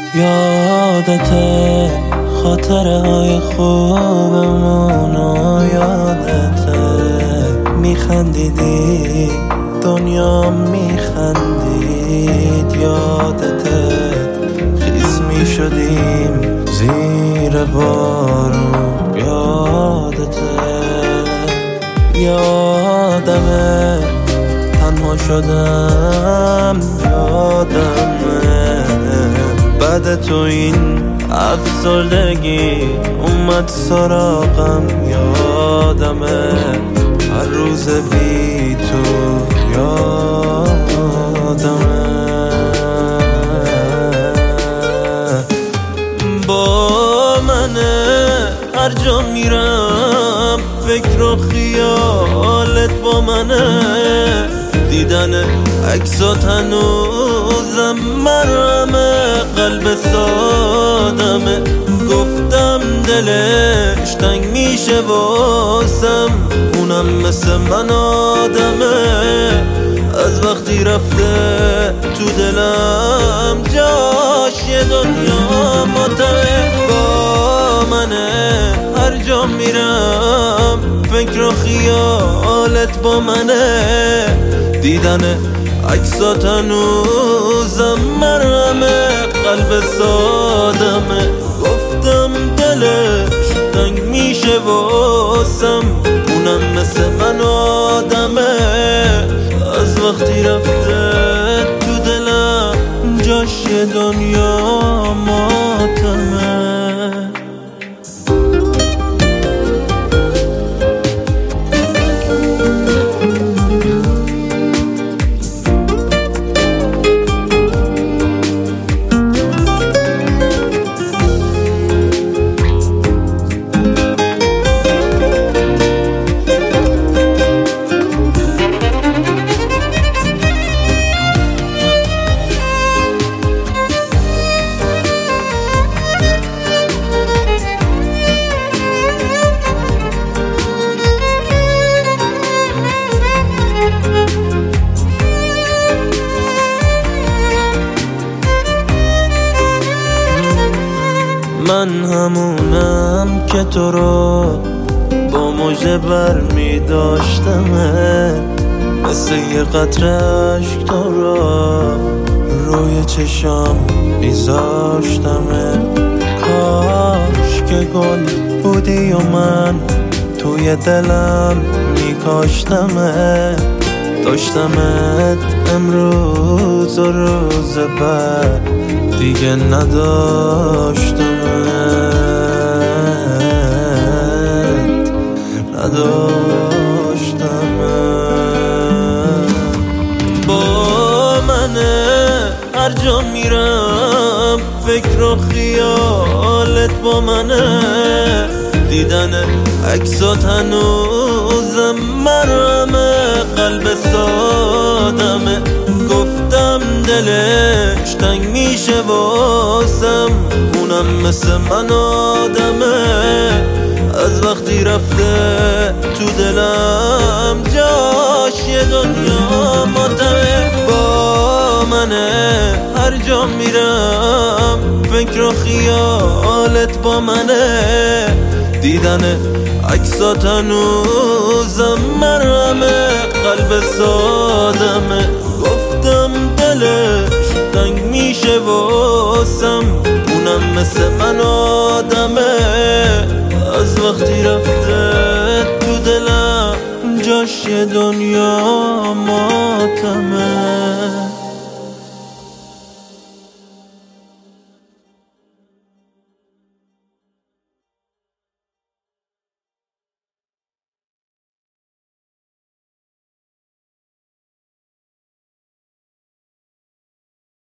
یادته خاطره های خوبمونو یادته میخندیدی دنیا میخندید یادته خیس میشدیم زیر بارون یادته یادمه تنها شدم یادمه بعد تو این افسردگی اومد سراغم یادمه هر روز بی تو یادمه با منه هر جا میرم فکر و خیالت با منه دیدن عکسات هنوزم مرمه قلب سادمه گفتم دلش تنگ میشه واسم اونم مثل من آدمه از وقتی رفته تو دلم جاش یه دنیا ماتمه با منه هر جا میرم فکر و خیالت با منه دیدن عکسات هنوزم مرمه قلب سادمه گفتم دلش تنگ میشه واسم اونم مثل من آدمه از وقتی رفته تو دلم جاش یه دنیا ماتمه من همونم که تو رو با مژه بر می داشتمه مثل یه قطره عشق تو رو روی چشام میذاشتمه کاش که گل بودی و من توی دلم میکاشتمه داشتمت امروز و روز بعد دیگه نداشتمت با منه هر جا میرم فکر و خیالت با منه دیدن عکسات هنوزم مرمه قلب سادمه گفتم دلش تنگ میشه واسم اونم مثل من آدمه از وقتی رفته تو دلم جاش یه دنیا ماتمه با منه هر جا میرم فکر و خیالت با منه دیدن عکسات هنوزم مرمه قلب سادمه گفتم دلش تنگ میشه واسم اونم مثل من آدمه از وقتی رفته تو دلم جاش یه دنیا ماتمه